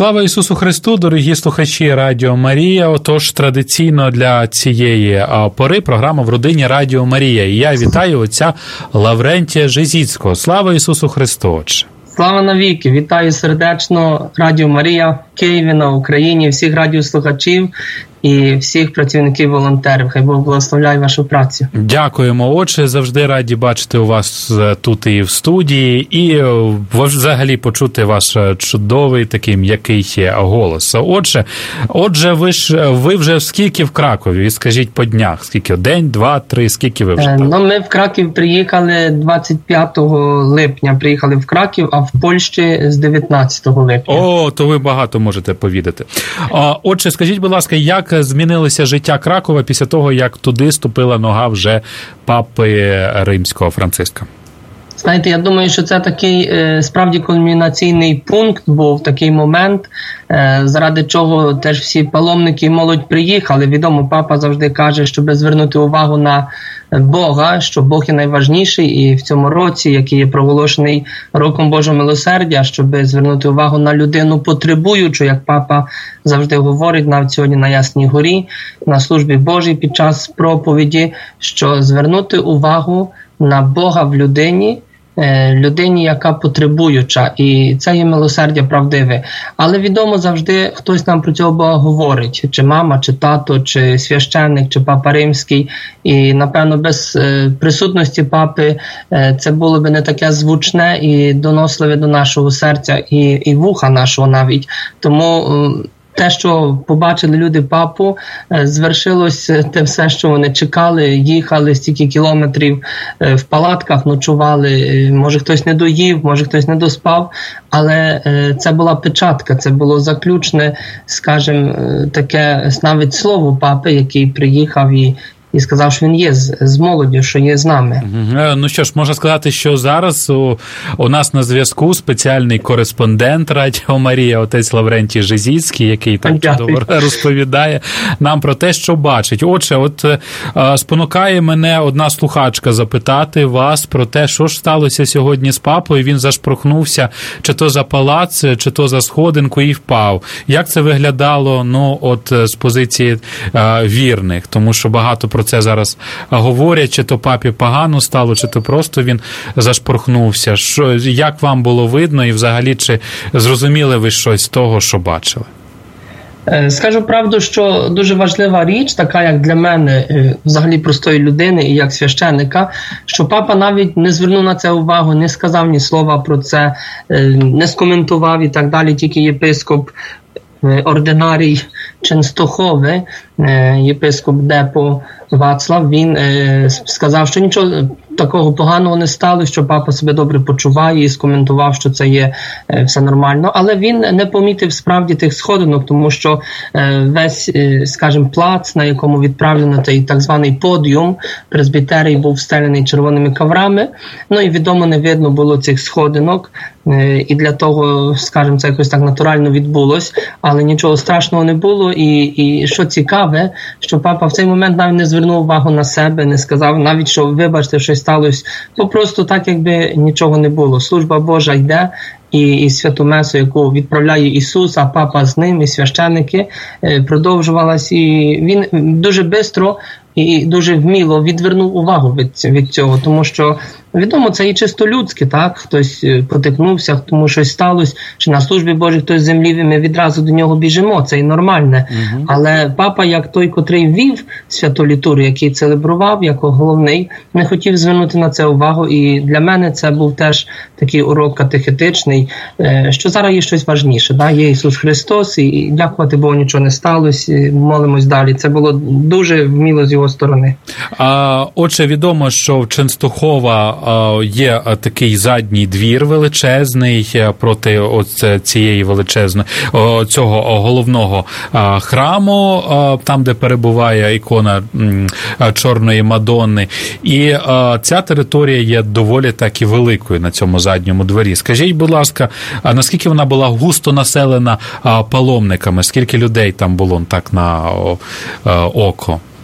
Слава Ісусу Христу, дорогі слухачі Радіо Марія. Отож, традиційно для цієї пори програма «В родині Радіо Марія». І я вітаю отця Лаврентія Жизіцького. Слава Ісусу Христу, отче! Слава навіки! Вітаю сердечно Радіо Марія в Києві, на Україні, всіх радіослухачів і всіх працівників-волонтерів. Хай Бог благословляє вашу працю. Дякуємо, отче. Завжди раді бачити у вас тут і в студії, і взагалі почути ваш чудовий такий м'який голос. Отже, ви вже скільки в Кракові? Скажіть по днях. Скільки? День, два, три? Скільки ви вже? Ми в Краків приїхали 25 липня. Приїхали в Краків, а в Польщі з 19 липня. О, то ви багато можете повідати. Отже, скажіть, будь ласка, як змінилося життя Кракова після того, як туди ступила нога вже папи Римського Франциска? Знаєте, я думаю, що це такий справді кульмінаційний пункт був, такий момент, заради чого теж всі паломники і молодь приїхали. Відомо, папа завжди каже, щоб звернути увагу на Бога, що Бог є найважніший, і в цьому році, який є проголошений Роком Божого милосердя, щоб звернути увагу на людину потребуючу, як папа завжди говорить, навіть сьогодні на Ясній горі, на службі Божій під час проповіді, що звернути увагу на Бога в людині, яка потребуюча, і це є милосердя правдиве. Але відомо завжди хтось нам про цього Бога говорить, чи мама, чи тато, чи священник, чи папа Римський, і напевно без присутності папи це було би не таке звучне і доносливе до нашого серця і вуха нашого навіть. Тому те, що побачили люди папу, звершилось те все, що вони чекали, їхали стільки кілометрів в палатках, ночували, може хтось не доїв, може хтось не доспав, але це була печатка, це було заключне, скажімо, таке навіть слово папи, який приїхав і сказав, що він є з молоддю, що є з нами. Ну що ж, можна сказати, що зараз у нас на зв'язку спеціальний кореспондент Радіо Марія, отець Лаврентій Жизіцький, який так чудово розповідає нам про те, що бачить. Отже, спонукає мене одна слухачка запитати вас про те, що ж сталося сьогодні з папою. Він зашпрохнувся чи то за палац, чи то за сходинку і впав. Як це виглядало, з позиції вірних? Тому що багато про це зараз говорять, чи то папі погано стало, чи то просто він зашпорхнувся. Як вам було видно і взагалі, чи зрозуміли ви щось з того, що бачили? Скажу правду, що дуже важлива річ, така як для мене, взагалі простої людини і як священника, що папа навіть не звернув на це увагу, не сказав ні слова про це, не скоментував і так далі, тільки єпископ ординарій Ченстохови, єпископ Депо Вацлав, він сказав, що нічого такого поганого не стало, що папа себе добре почуває, і скоментував, що це є все нормально. Але він не помітив справді тих сходинок, тому що весь, скажімо, плац, на якому відправлено той так званий подіум, пресбітерій був встелений червоними коврами, і відомо не видно було цих сходинок, і для того, скажімо, це якось так натурально відбулось, але нічого страшного не було, і що цікаве, що папа в цей момент навіть не звернув увагу на себе, не сказав навіть, що вибачте, щось сталося, просто так, якби нічого не було. Служба Божа йде, і святу месу, яку відправляє Ісус, а папа з ним, і священники, продовжувалась, і він дуже швидко і дуже вміло відвернув увагу від цього, тому що, відомо, це і чисто людське, так? Хтось потикнувся, тому щось сталося, чи на службі Божій хтось з землі, ми відразу до нього біжимо, це і нормальне. Але папа, як той, котрий вів святу літургію, який целебрував, як головний, не хотів звернути на це увагу, і для мене це був теж такий урок катехетичний, що зараз є щось важніше, да? Є Ісус Христос, і дякувати Богу, нічого не сталося, і молимось далі. Це було дуже вміло з його сторони. Отже, відомо, що в Ченстохова є такий задній двір величезний проти цієї величезної, цього головного храму, там, де перебуває ікона Чорної Мадонни. І ця територія є доволі так і великою на цьому задньому дворі. Скажіть, будь ласка, наскільки вона була густо населена паломниками? Скільки людей там було так на око?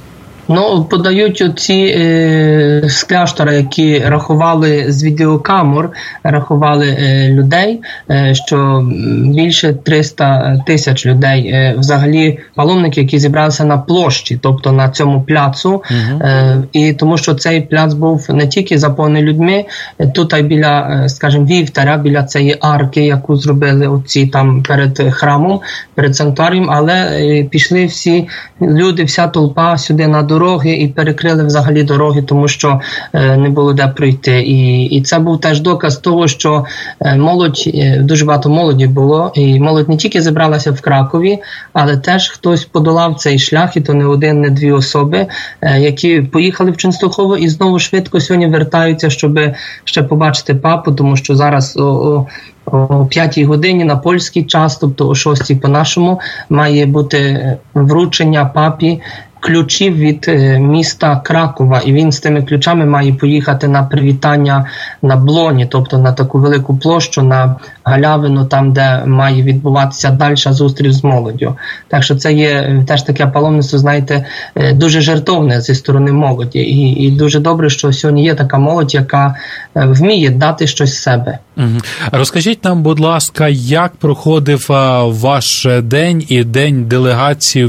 Ну, подають оці з кляштора, які рахували з відеокамер, рахували людей, що більше 300 тисяч людей, взагалі паломники, які зібралися на площі, тобто на цьому пляцу, і тому що цей пляц був не тільки заповнений людьми, тут біля, скажімо, вівтаря, біля цієї арки, яку зробили оці там перед храмом, перед санктуарієм, але пішли всі люди, вся толпа сюди на дороги і перекрили взагалі дороги, тому що не було де пройти. І це був теж доказ того, що молодь, дуже багато молоді було, і молодь не тільки зібралася в Кракові, але теж хтось подолав цей шлях, і то не один, не дві особи, які поїхали в Ченстухово і знову швидко сьогодні вертаються, щоб ще побачити папу, тому що зараз о 5 годині на польський час, тобто о 6 по-нашому, має бути вручення папі ключів від міста Кракова, і він з тими ключами має поїхати на привітання на Блоні, тобто на таку велику площу, на галявину, там, де має відбуватися дальша зустріч з молоддю. Так що це є теж таке паломництво, знаєте, дуже жертовне зі сторони молоді. І дуже добре, що сьогодні є така молодь, яка вміє дати щось з себе. Розкажіть нам, будь ласка, як проходив ваш день і день делегації,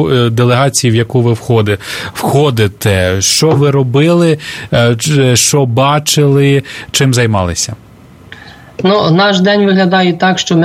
в яку ви входите? Що ви робили, що бачили, чим займалися? Ну, наш день виглядає так, що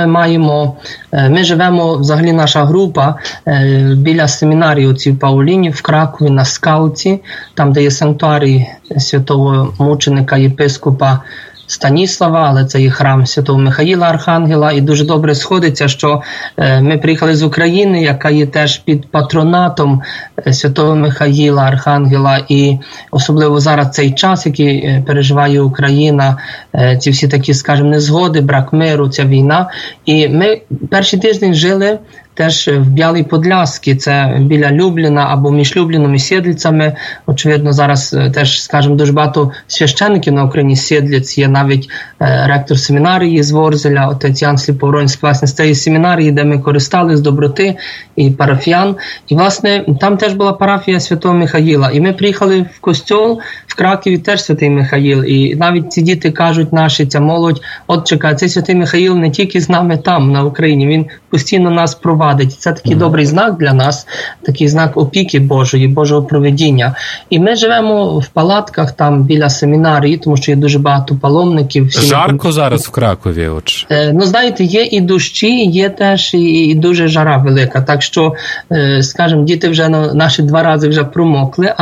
ми живемо, взагалі наша група біля семінарії отців Паулінів в Кракові на Скалці, там, де є санктуарій святого мученика єпископа Станіслава, але це є храм Святого Михаїла Архангела, і дуже добре сходиться, що ми приїхали з України, яка є теж під патронатом Святого Михаїла Архангела, і особливо зараз цей час, який переживає Україна, ці всі такі, скажімо, незгоди, брак миру, ця війна. І ми перший тиждень жили теж в Білій Подлясці, це біля Любліна або між Любліном і Сєдліцями. Очевидно, зараз теж, скажімо, дуже багато священників на Україні Сєдліць, є навіть ректор семінарії з Ворзеля, отець Ян Сліповоронський, власне, з цієї семінарії, де ми користали з доброти і парафіян. І, власне, там теж була парафія Святого Михаїла. І ми приїхали в костьол, в Кракові теж Святий Михаїл. І навіть ці діти кажуть наші, ця молодь, от чекай, цей Святий Михаїл не тільки з нами там, на Україні, він постійно нас провадить. Це такий добрий знак для нас, такий знак опіки Божої, Божого провидіння. І ми живемо в палатках там біля семінарії, тому що є дуже багато паломників. Жарко зараз в Кракові, отже? Ну, знаєте, є і дощі, є теж і дуже жара велика. Так що, скажімо, діти вже наші 2 рази вже промокли,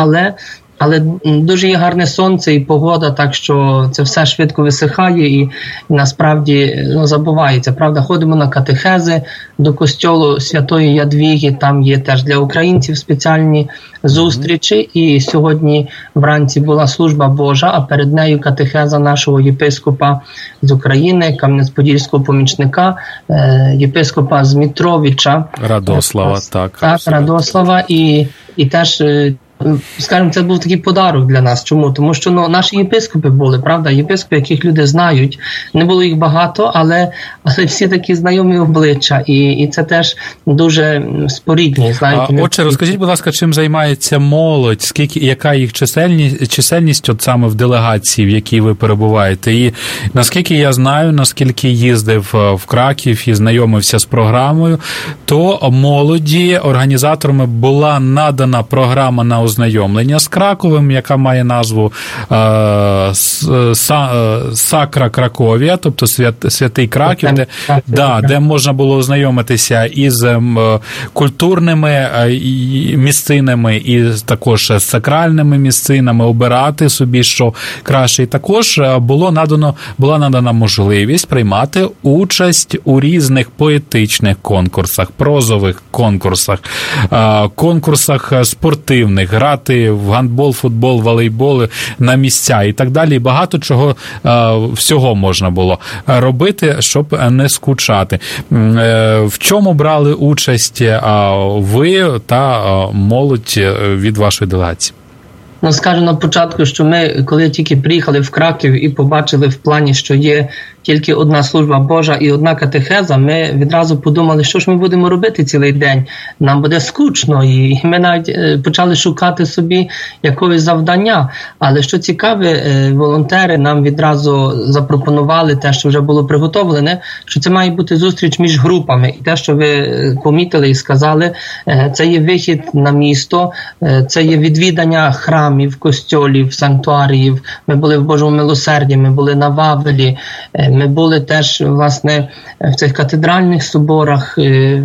але дуже є гарне сонце і погода, так що це все швидко висихає і насправді забувається. Правда, ходимо на катехези до костьолу Святої Ядвіги, там є теж для українців спеціальні зустрічі, і сьогодні вранці була служба Божа, а перед нею катехеза нашого єпископа з України, Кам'янець-Подільського помічника, єпископа Змітровича. Радослава, так. Так, Радослава, і теж, скажімо, це був такий подарок для нас. Чому? Тому що наші єпископи були, правда, єпископи, яких люди знають. Не було їх багато, але всі такі знайомі обличчя. І це теж дуже спорідні. Знаєте, Отже, розкажіть, будь ласка, чим займається молодь? Яка їх чисельність от саме в делегації, в якій ви перебуваєте? І наскільки я знаю, наскільки їздив в Краків і знайомився з програмою, то молоді організаторами була надана програма на ознайомлення з Краковим, яка має назву Сакра Краковія, тобто Святий Краків, де можна було ознайомитися із культурними місцинами і також з сакральними місцинами, обирати собі, що краще. І також була надана можливість приймати участь у різних поетичних конкурсах, прозових конкурсах спортивних, грати в гандбол, футбол, волейбол на місця і так далі. І багато чого всього можна було робити, щоб не скучати. В чому брали участь ви та молодь від вашої делегації? Скажу на початку, що ми, коли тільки приїхали в Краків і побачили в плані, що є тільки одна служба Божа і одна катехеза, ми відразу подумали, що ж ми будемо робити цілий день. Нам буде скучно, і ми навіть почали шукати собі якогось завдання. Але що цікаве, волонтери нам відразу запропонували те, що вже було приготовлене, що це має бути зустріч між групами. І те, що ви помітили і сказали, це є вихід на місто, це є відвідання храмів, костьолів, санктуаріїв. Ми були в Божому милосерді, ми були на Вавелі, ми були теж, власне, в цих катедральних соборах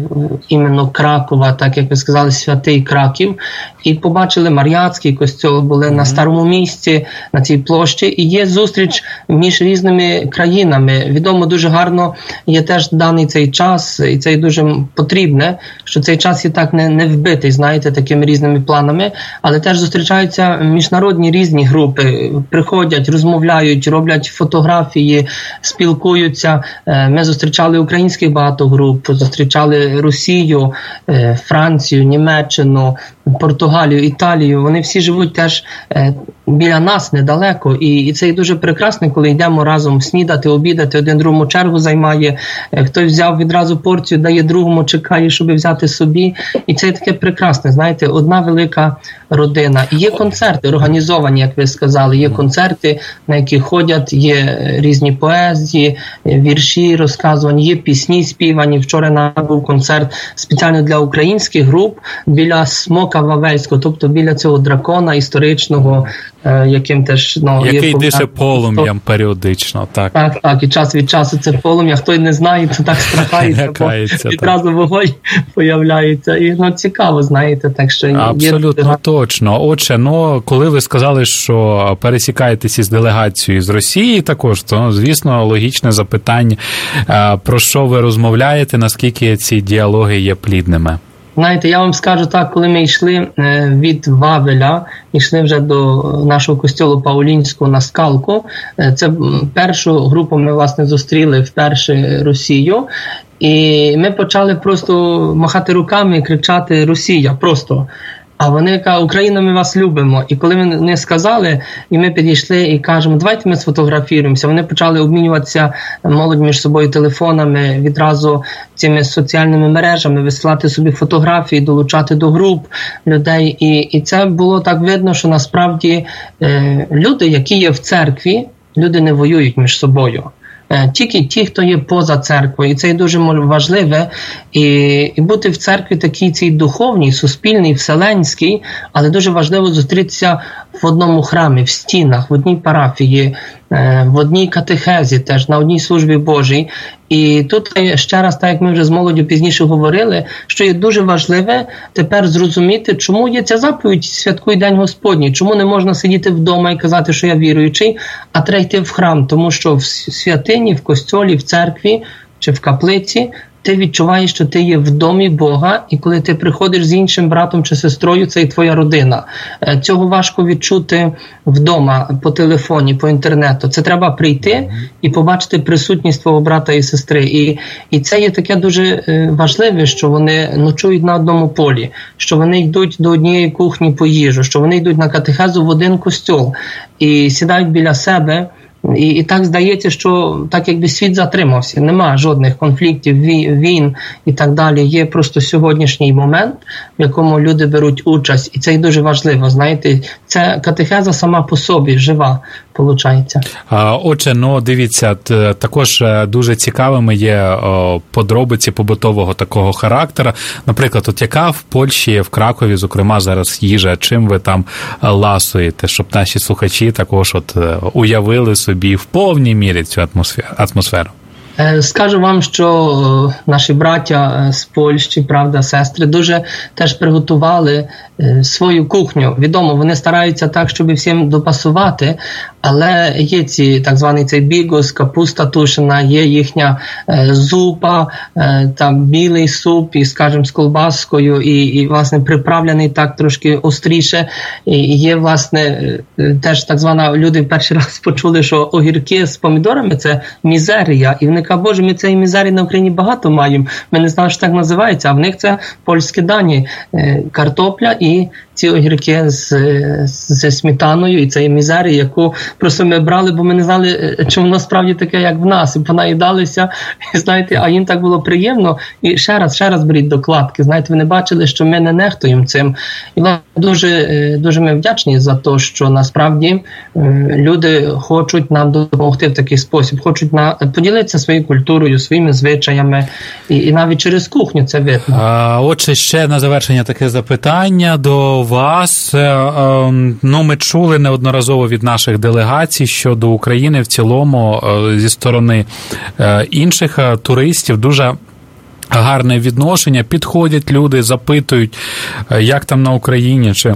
іменно Кракова, так як ви сказали, Святий Краків, і побачили Мар'яцький костьол, були на Старому місці, на цій площі, і є зустріч між різними країнами. Відомо, дуже гарно є теж даний цей час, і це дуже потрібне, що цей час є так не вбитий, знаєте, такими різними планами, але теж зустрічаються міжнародні різні групи, приходять, розмовляють, роблять фотографії, спілкуються. Ми зустрічали українських багато груп, зустрічали Росію, Францію, Німеччину, Португалію, Італію. Вони всі живуть теж біля нас недалеко. І це дуже прекрасно, коли йдемо разом снідати, обідати, один другому чергу займає, хтось взяв відразу порцію, дає другому, чекає, щоб взяти собі. І це таке прекрасне, знаєте, одна велика родина. І є концерти організовані, як ви сказали, є концерти, на які ходять, є різні поезії, вірші розказувані, є пісні співані. Вчора був концерт спеціально для українських груп біля Смока Вавельського, тобто біля цього дракона історичного, яким теж... який дише полум'ям періодично, так. Так, і час від часу це полум'я. Хто й не знає, то так страхається, бо відразу вогонь появляється. І цікаво, знаєте, так що... Абсолютно точно. Отже, коли ви сказали, що пересікаєтесь із делегацією з Росії також, то, звісно, логічне запитання, про що ви розмовляєте, наскільки ці діалоги є плідними? Знаєте, я вам скажу так, коли ми йшли від Вавеля, йшли вже до нашого костьолу Паулінського на Скалку, це першу групу ми, власне, зустріли вперше Росію, і ми почали просто махати руками і кричати «Росія!» просто. А вони кажуть, Україна, ми вас любимо. І коли вони сказали, і ми підійшли і кажемо, давайте ми сфотографіруємося, вони почали обмінюватися молодь між собою телефонами, відразу цими соціальними мережами, висилати собі фотографії, долучати до груп людей. І це було так видно, що насправді люди, які є в церкві, люди не воюють між собою. Тільки ті, хто є поза церквою, і це є дуже важливе, і бути в церкві такій цій духовній, суспільній, вселенській, але дуже важливо зустрітися в одному храмі, в стінах, в одній парафії, в одній катехезі теж, на одній службі Божій. І тут ще раз, так як ми вже з молоддю пізніше говорили, що є дуже важливе тепер зрозуміти, чому є ця заповідь «Святкуй День Господній», чому не можна сидіти вдома і казати, що я віруючий, а треба йти в храм, тому що в святині, в костьолі, в церкві чи в каплиці ти відчуваєш, що ти є в домі Бога, і коли ти приходиш з іншим братом чи сестрою, це і твоя родина. Цього важко відчути вдома, по телефоні, по інтернету. Це треба прийти і побачити присутність твого брата і сестри. І це є таке дуже важливе, що вони ночують на одному полі, що вони йдуть до однієї кухні по їжу, що вони йдуть на катехезу в один костьол і сідають біля себе. І так здається, що так якби світ затримався, нема жодних конфліктів, війн і так далі. Є просто сьогоднішній момент, в якому люди беруть участь, і це і дуже важливо, знаєте. Ця катехеза сама по собі жива, виходить. Отже, дивіться, також дуже цікавими є подробиці побутового такого характера. Наприклад, яка в Польщі, в Кракові, зокрема, зараз їжа, чим ви там ласуєте, щоб наші слухачі також уявили собі в повній мірі цю атмосферу? Скажу вам, що наші браття з Польщі, правда, сестри, дуже теж приготували свою кухню. Відомо, вони стараються так, щоб всім допасувати, але є так званий цей бігос, капуста тушена, є їхня зупа, там білий суп, і, скажімо, з колбаскою, і власне, приправлений так трошки остріше. І є, власне, теж так звана, люди перший раз почули, що огірки з помідорами – це мізерія. І вони кажуть, боже, ми цієї мізерії на Україні багато маємо. Ми не знали, що так називається, а в них це польські дані. Картопля і ці огірки зі сметаною, і це є мізерія, яку просто ми брали, бо ми не знали, чи воно справді таке, як в нас, і понаїдалися, і, знаєте, а їм так було приємно, і ще раз беріть докладки, знаєте, вони бачили, що ми не нехтуємо цим, і дуже ми вдячні за те, що насправді люди хочуть нам допомогти в такий спосіб, хочуть поділитися своєю культурою, своїми звичаями, і навіть через кухню це видно. Отже, ще на завершення таке запитання до вас. Ми чули неодноразово від наших делегацій щодо України в цілому зі сторони інших туристів дуже гарне відношення, підходять люди, запитують, як там на Україні, чи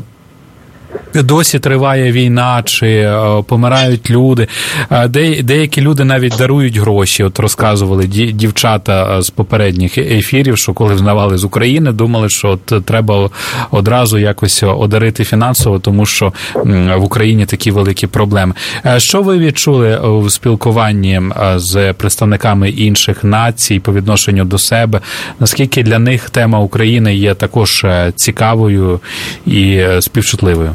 досі триває війна, чи помирають люди. Деякі люди навіть дарують гроші. От розказували дівчата з попередніх ефірів, що коли взнавали з України, думали, що от треба одразу якось одарити фінансово, тому що в Україні такі великі проблеми. Що ви відчули в спілкуванні з представниками інших націй по відношенню до себе? Наскільки для них тема України є також цікавою і співчутливою?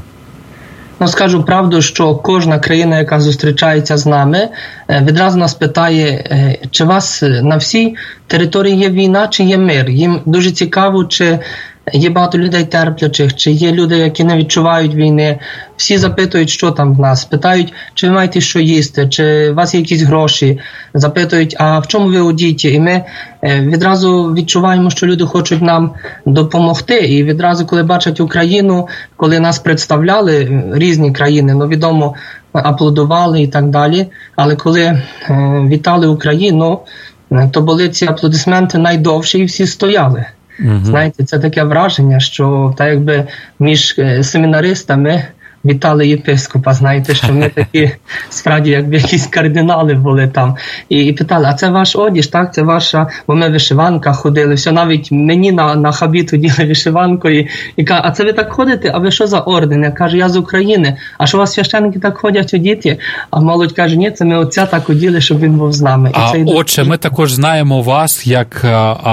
Скажу правду, що кожна країна, яка зустрічається з нами, відразу нас питає, чи у вас на всій території є війна, чи є мир. Їм дуже цікаво, чи є багато людей терплячих, чи є люди, які не відчувають війни. Всі запитують, що там в нас. Питають, чи ви маєте що їсти, чи у вас є якісь гроші. Запитують, а в чому ви одіті? І ми відразу відчуваємо, що люди хочуть нам допомогти. І відразу, коли бачать Україну, коли нас представляли різні країни, відомо, аплодували і так далі. Але коли вітали Україну, то були ці аплодисменти найдовші і всі стояли. Знаєте, це таке враження, що так якби між семінаристами вітали єпископа, знаєте, що ми такі, справді, якби якісь кардинали були там. І питали, а це ваш одіж, так, це ваша, бо ми в вишиванках ходили, все, навіть мені на хабіт оділи вишиванку, і кажуть, а це ви так ходите, а ви що за орден? Я кажу, я з України, а що у вас священники так ходять одіти? А молодь каже, ні, це ми отця так оділи, щоб він був з нами. Отже, ми також знаємо вас як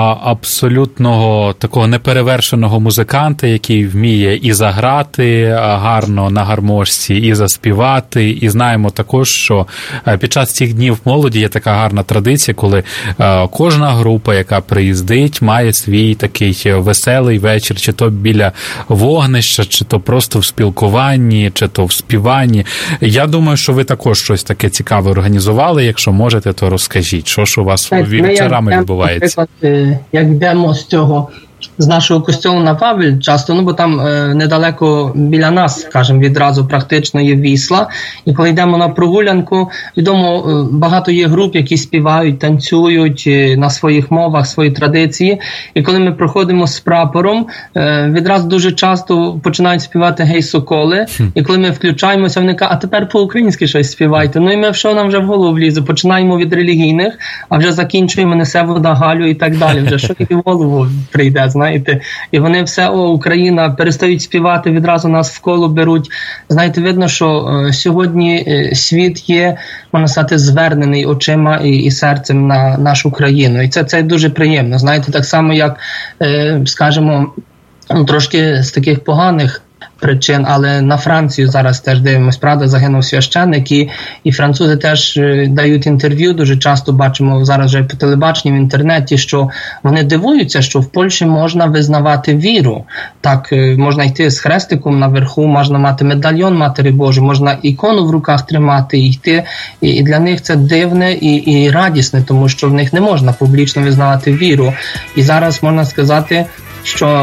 абсолютного такого неперевершеного музиканта, який вміє і заграти гарно на гармошці, і заспівати, і знаємо також, що під час цих днів молоді є така гарна традиція, коли кожна група, яка приїздить, має свій такий веселий вечір, чи то біля вогнища, чи то просто в спілкуванні, чи то в співанні. Я думаю, що ви також щось таке цікаве організували, якщо можете, то розкажіть, що ж у вас вечорами відбувається. Наприклад, як йдемо з нашого костьолу на Вавель часто, бо там недалеко біля нас, скажімо, відразу практично є Вісла. І коли йдемо на прогулянку, відомо, багато є груп, які співають, танцюють на своїх мовах, свої традиції. І коли ми проходимо з прапором, відразу дуже часто починають співати «Гей, соколи». І коли ми включаємося, вони кажуть, а тепер по-українськи щось співайте. І ми, що нам вже в голову влізе? Починаємо від релігійних, а вже закінчуємо «Несе вода Галю» і так далі. Вже що тільки в голову прийде, знаєте, і вони все, Україна, перестають співати, відразу нас в коло беруть. Знаєте, видно, що сьогодні світ є, можна сказати, звернений очима і серцем на нашу країну. І це дуже приємно. Знаєте, так само, як, скажімо, трошки з таких поганих причин, але на Францію зараз теж дивимось, правда, загинув священник, і французи теж дають інтерв'ю, дуже часто бачимо зараз вже по телебаченню, в інтернеті, що вони дивуються, що в Польщі можна визнавати віру. Так, можна йти з хрестиком наверху, можна мати медальйон Матері Божої, можна ікону в руках тримати і йти, і для них це дивне і радісне, тому що в них не можна публічно визнавати віру. І зараз можна сказати, що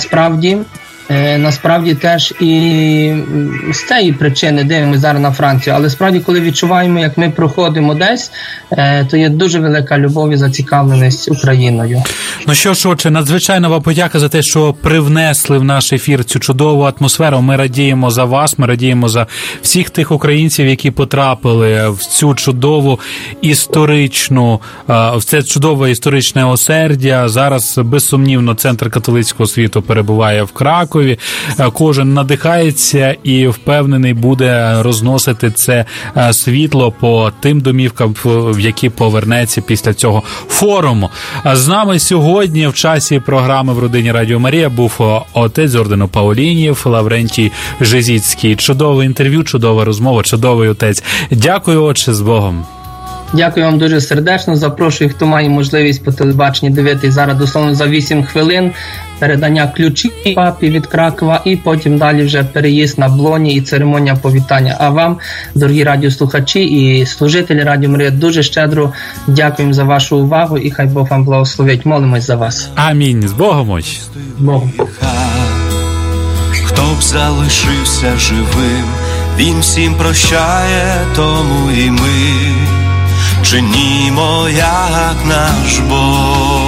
насправді теж і з цієї причини дивимося зараз на Францію, але справді, коли відчуваємо, як ми проходимо десь, то є дуже велика любов і зацікавленість Україною. Ну що ж, отже, надзвичайно вам подяка за те, що привнесли в наш ефір цю чудову атмосферу. Ми радіємо за вас, ми радіємо за всіх тих українців, які потрапили в цю чудову історичну, в це чудове історичне осердя. Зараз, безсумнівно, Центр католицького світу перебуває в Кракові. церкові. Кожен надихається і впевнений буде розносити це світло по тим домівкам, в які повернеться після цього форуму. З нами сьогодні в часі програми «В родині Радіо Марія» був отець ордену Паулінів Лаврентій Жизіцький. Чудове інтерв'ю, чудова розмова, чудовий отець. Дякую, отче, з Богом. Дякую вам дуже сердечно. Запрошую, хто має можливість по телебаченні дивитись зараз дословно за 8 хвилин передання ключів папі від Кракова і потім далі вже переїзд на Блоні і церемонія повітання. А вам, дорогі радіослухачі і служителі Радіо Марія, дуже щедро дякуємо за вашу увагу і хай Бог вам благословить. Молимось за вас. Амінь. З Богом, отче. Богом. Хто б залишився живим, він всім прощає, тому і ми чинімо, як наш Бог.